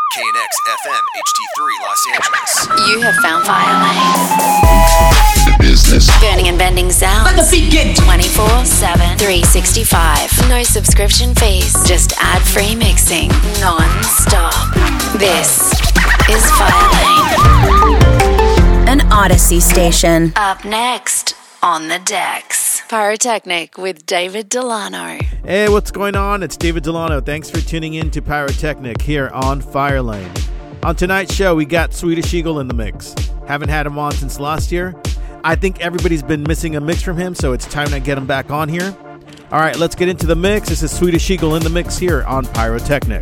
KNX FM HD3 Los Angeles. You have found Firelane. The business. Burning and bending sounds. Let the beat get 24/7, 365. No subscription fees. Just ad-free mixing. Non-stop. This is Firelane. An Odyssey station. Up next on the decks. Pyrotechnic with David Delano. Hey, what's going on? It's David Delano. Thanks for tuning in to Pyrotechnic here on Firelane. On tonight's show, we got Swedish Eagle in the mix. Haven't had him on since last year. I think everybody's been missing a mix from him, so it's time to get him back on here. All right, let's get into the mix. This is Swedish Eagle in the mix here on Pyrotechnic.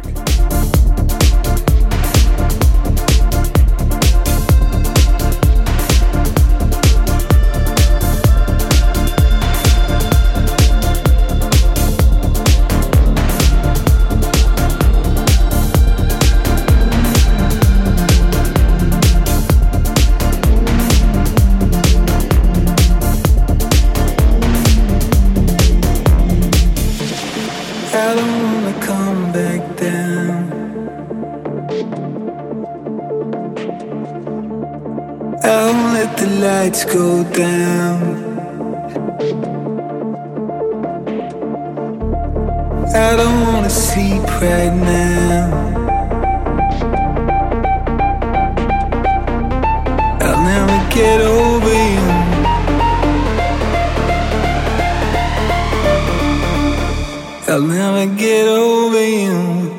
I don't wanna come back down. I won't let the lights go down. I don't wanna sleep right now. I'll never get over you. I'll never get over you.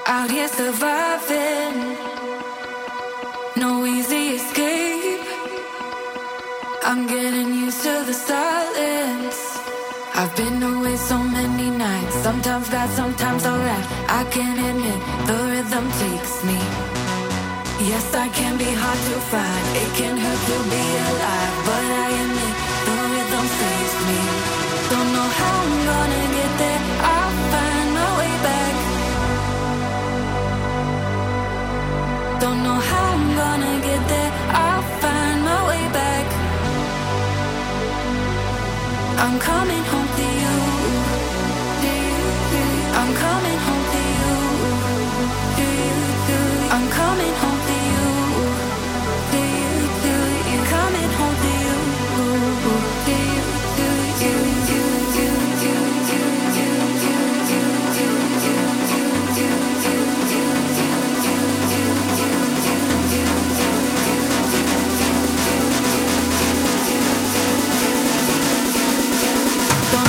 Out here surviving, no easy escape. I'm getting used to the silence. I've been away so many nights, sometimes bad, sometimes alright. I can admit the rhythm takes me. Yes, I can be hard to find, it can hurt to be alive, but I admit the rhythm saves me. Don't know how I'm gonna get there, I'll find my way back. Don't know how I'm gonna get there, I'll find my way back. I'm coming home to you. I'm coming home to you. I'm coming home to you. Coming home to you. Don't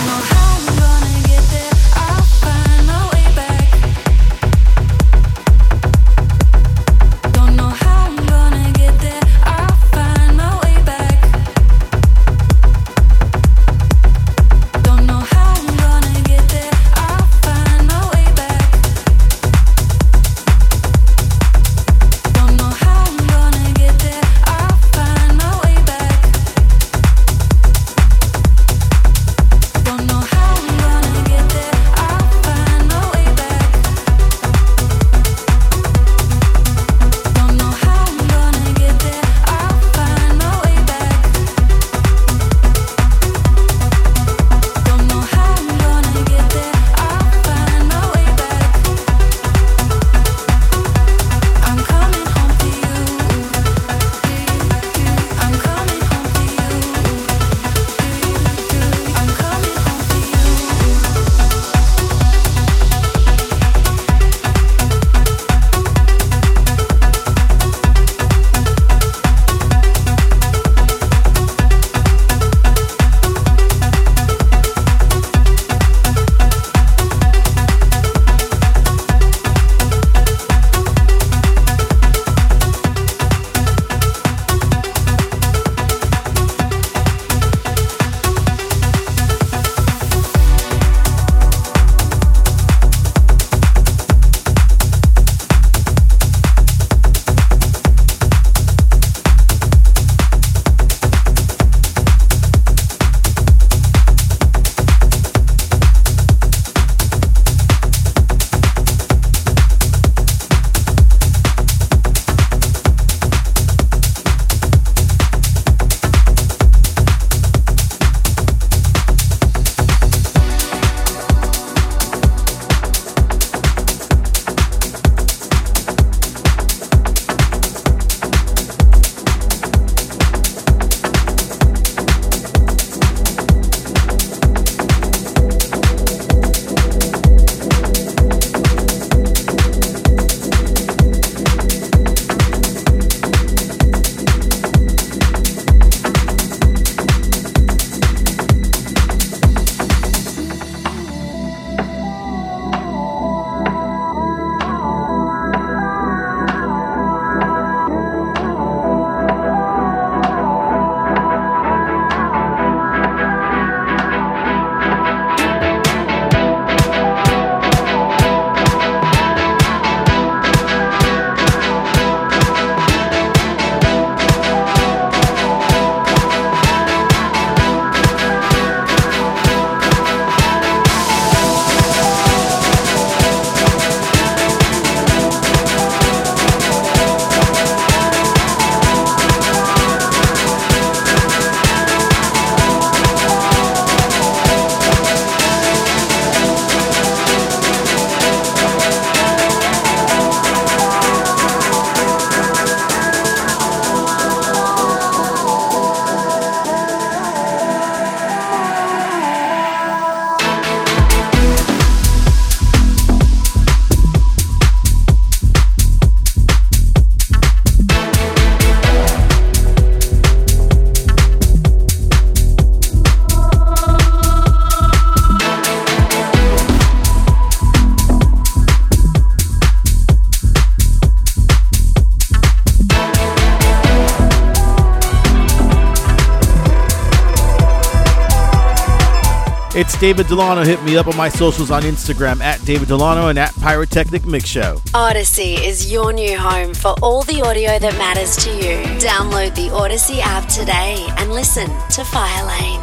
It's David Delano. Hit me up on my socials on Instagram at David Delano and at Pyrotechnic Mix Show. Odyssey is your new home for all the audio that matters to you. Download the Odyssey app today and listen to Firelane.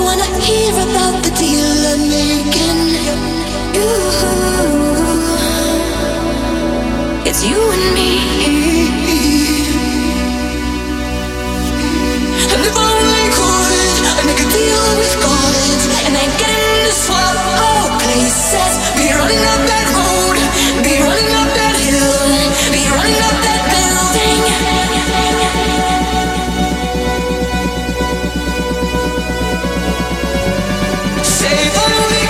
wanna hear about the deal I'm making. It's you and me. And if I only could, I'd make a deal with God, and I'd get in to swap all places. Be running up that road, be running up that hill, be running up that building. Say if I only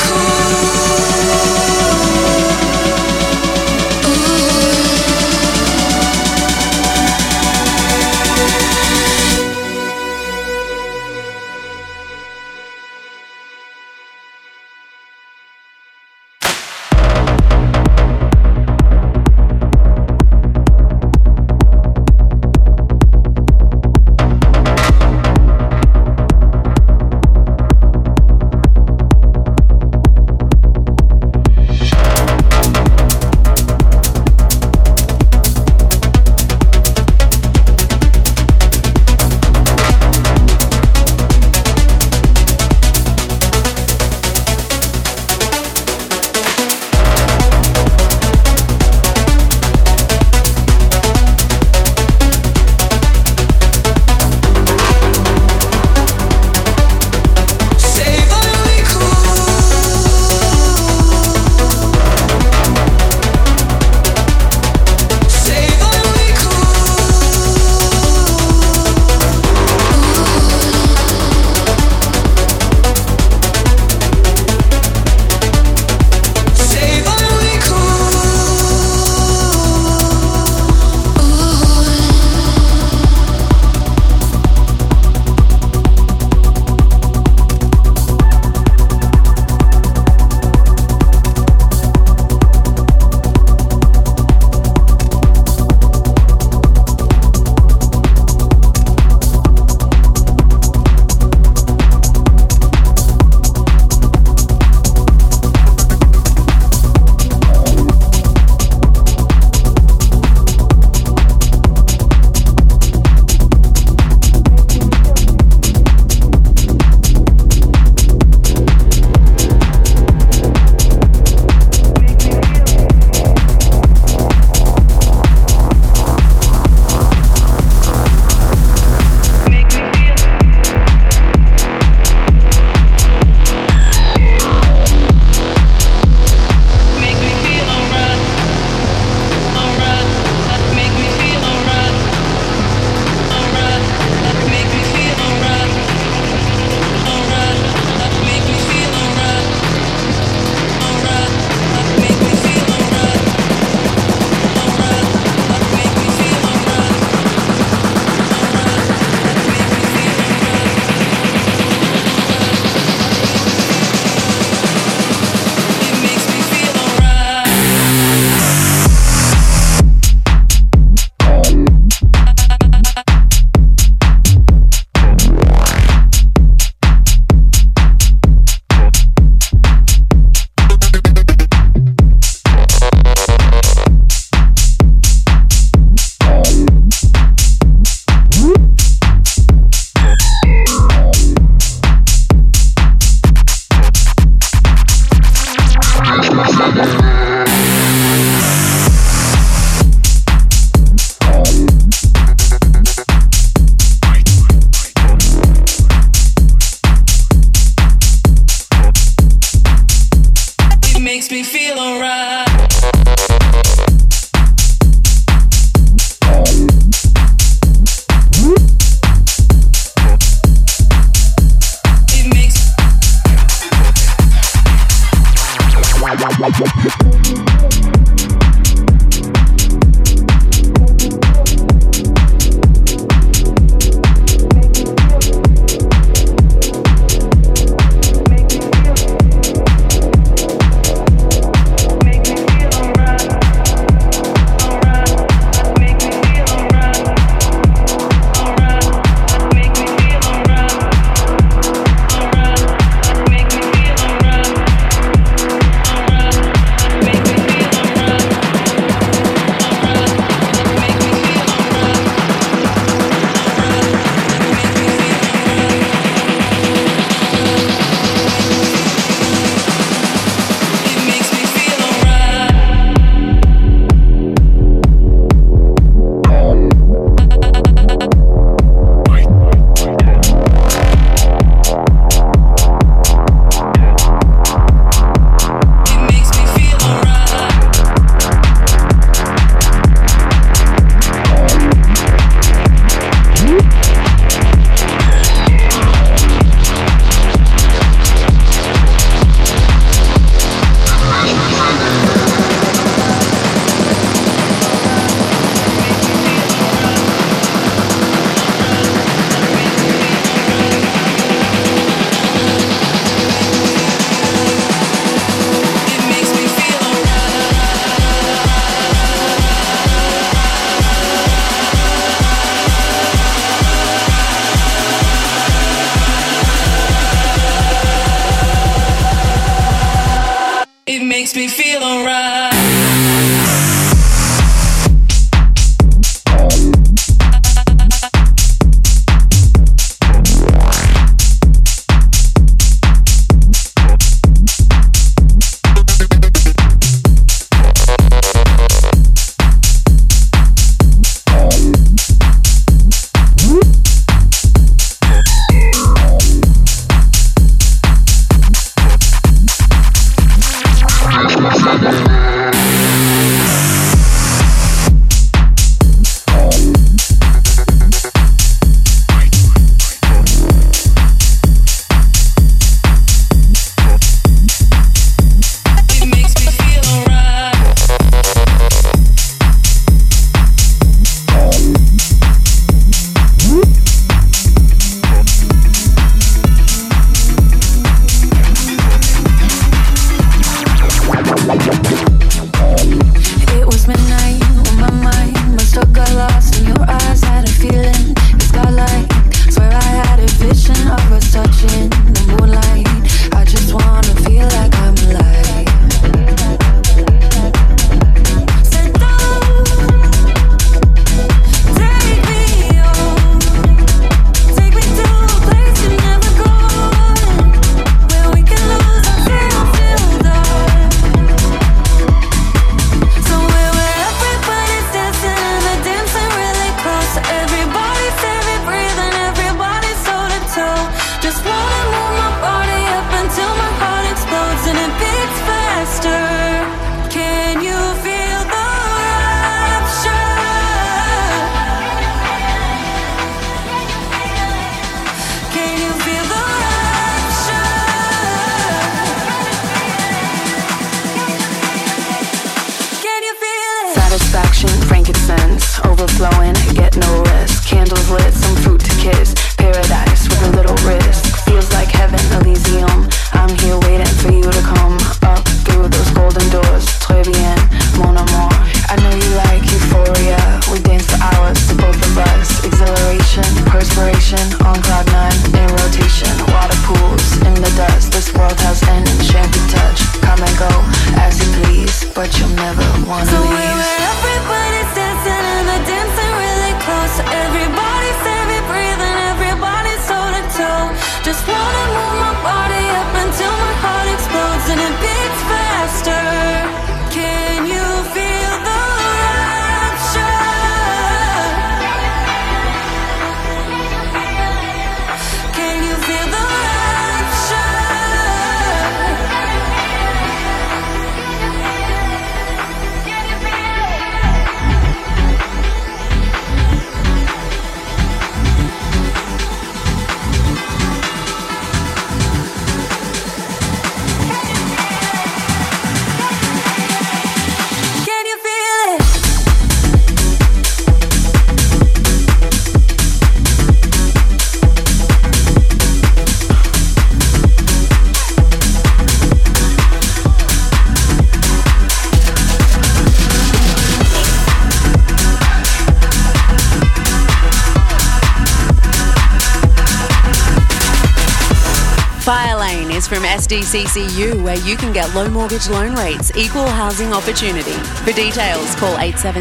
Lane is from SDCCU, where you can get low mortgage loan rates, equal housing opportunity. For details, call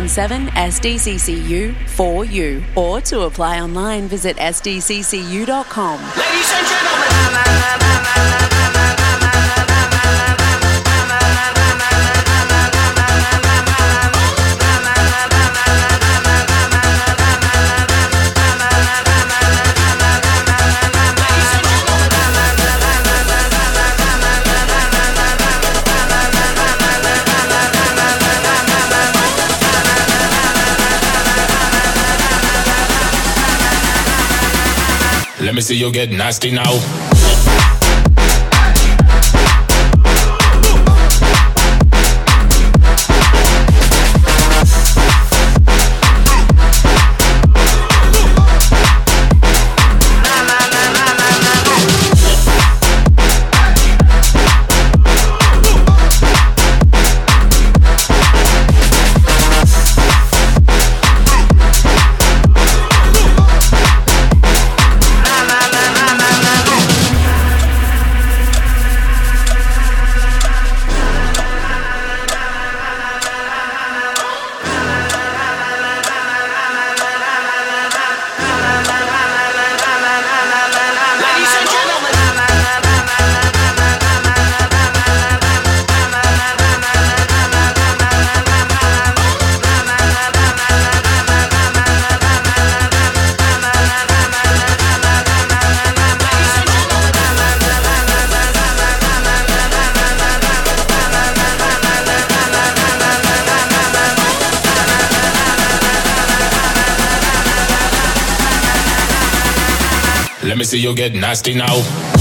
877-SDCCU-4U, or to apply online, visit sdccu.com. Ladies and gentlemen. Let me see you get nasty now. Let me see you get nasty now.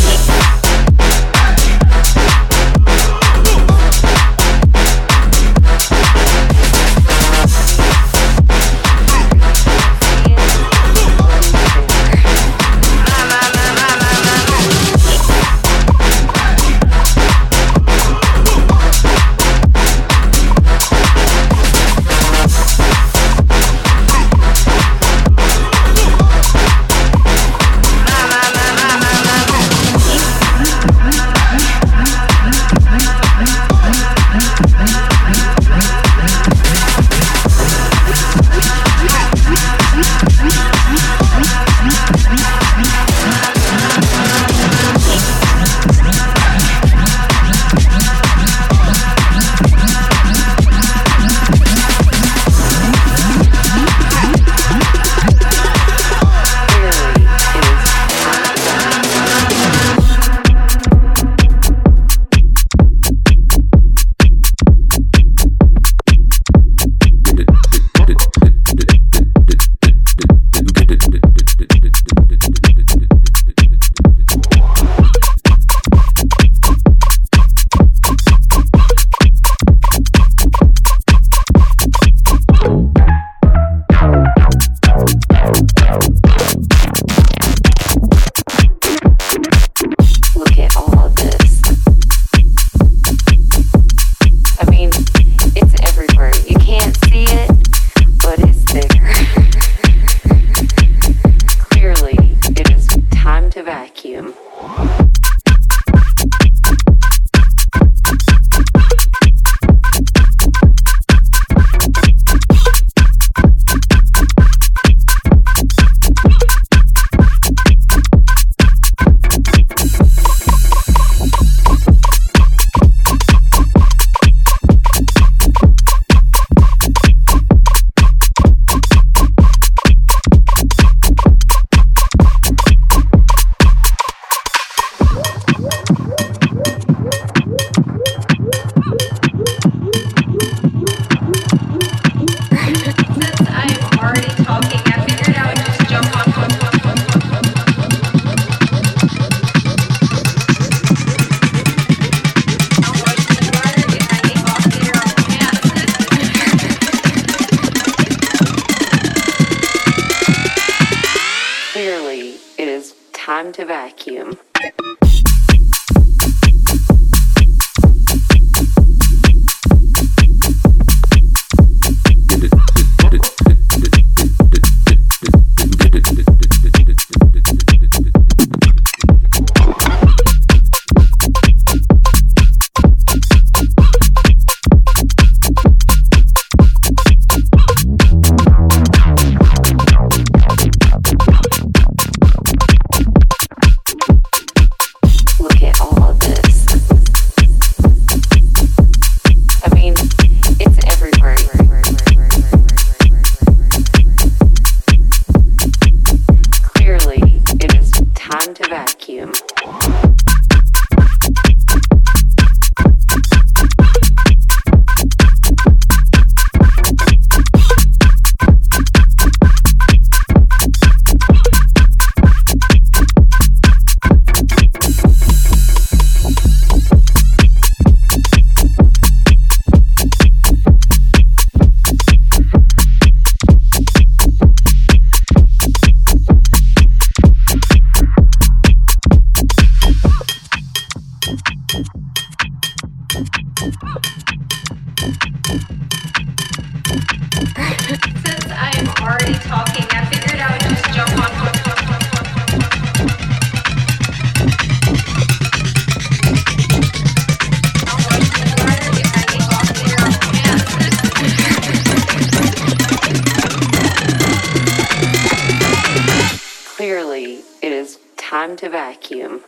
time to vacuum. Since I am already talking, I figured I would just jump on. Clearly, it is time to vacuum.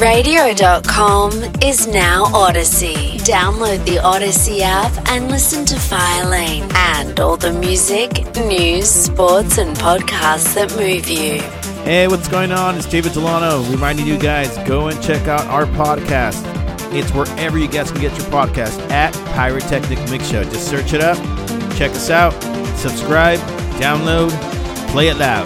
Radio.com is now Odyssey. Download the Odyssey app and listen to Firelane and all the music, news, sports, and podcasts that move you. Hey, what's going on? It's David Delano reminding you guys, go and check out our podcast. It's wherever you guys can get your podcast at Pyrotechnic Mix Show. Just search it up, check us out, subscribe, download, play it loud.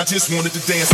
just wanted to dance.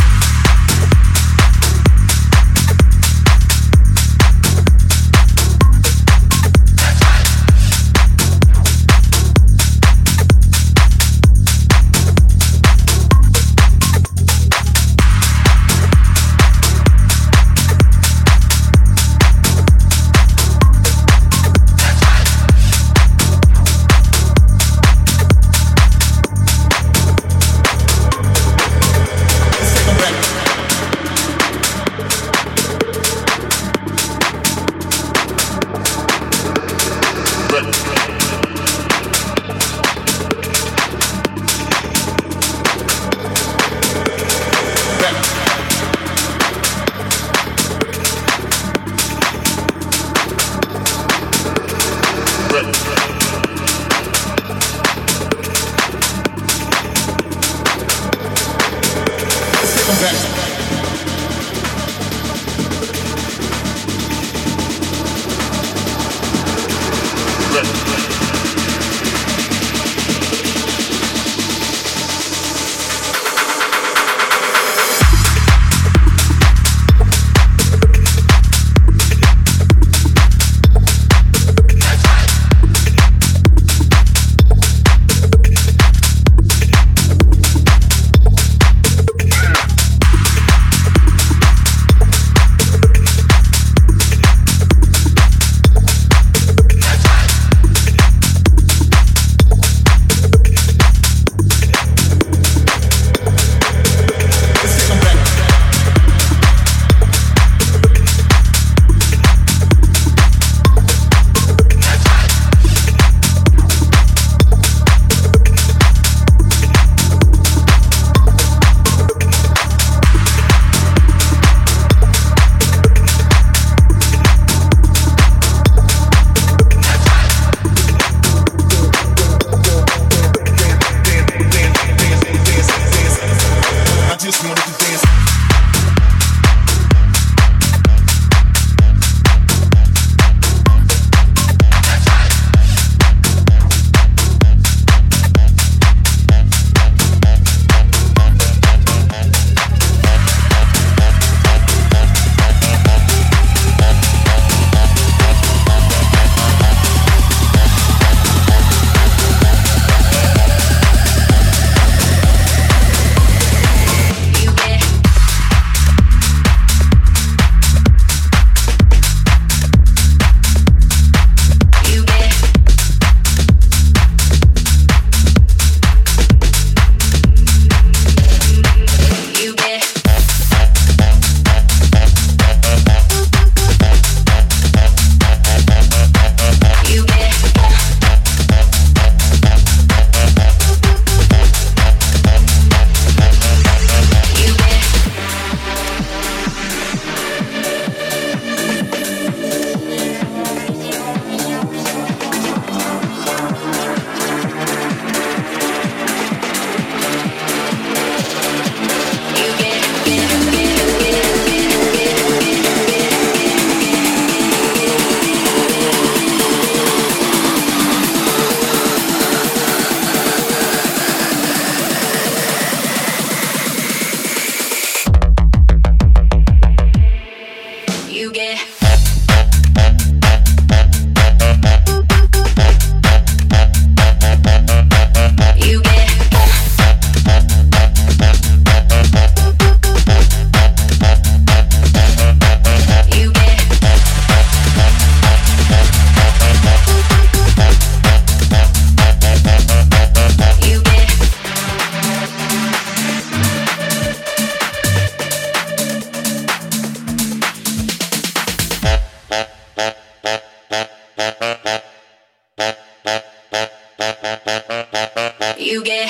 You get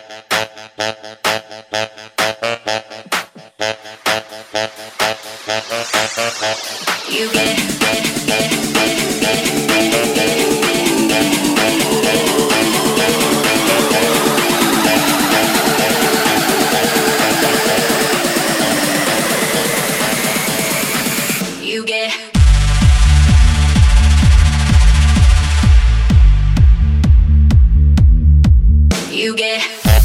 you get you get you get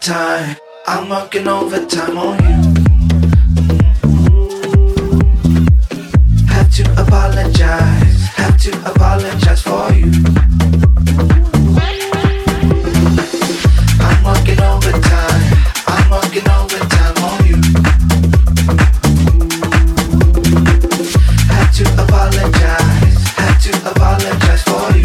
overtime. I'm working overtime on you. Have to apologize for you. I'm working overtime. I'm working overtime on you. Have to apologize for you.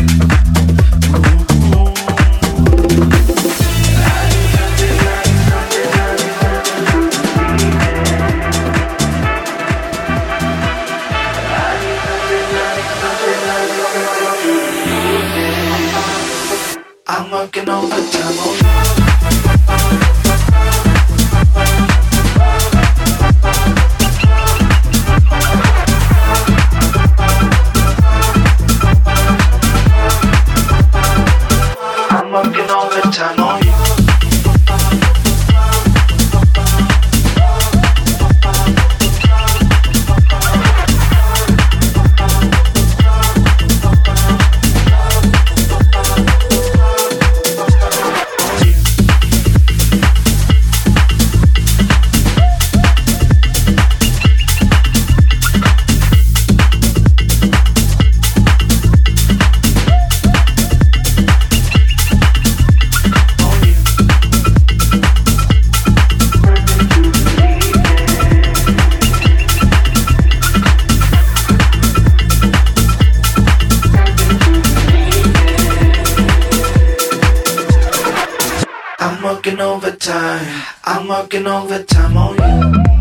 I'm working overtime on you. I'm working overtime on you. I'm working overtime on you.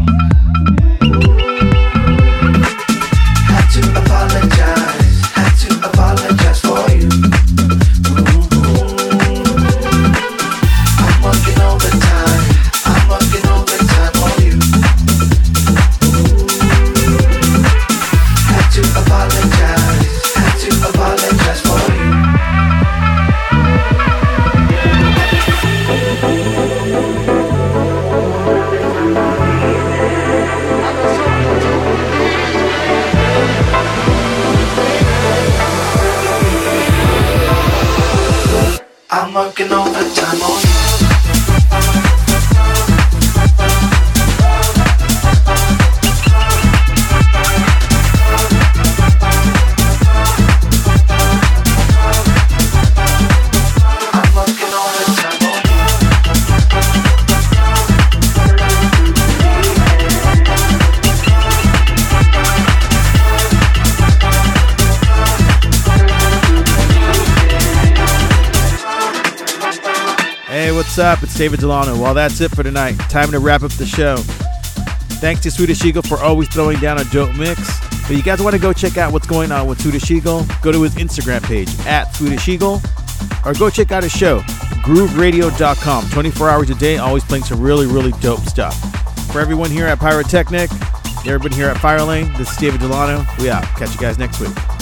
Had to apologize for you. I'm working overtime. I'm working overtime on you. Had to apologize for you. I'm working overtime on you. Hey, what's up? It's David Delano. Well, that's it for tonight. Time to wrap up the show. Thanks to Swedish Eagle for always throwing down a dope mix. But you guys want to go check out what's going on with Swedish Eagle, go to his Instagram page, @Swedish Eagle, or go check out his show, grooveradio.com. 24 hours a day, always playing some really, really dope stuff. For everyone here at Pyrotechnic, everybody here at Firelane, this is David Delano. We out. Catch you guys next week.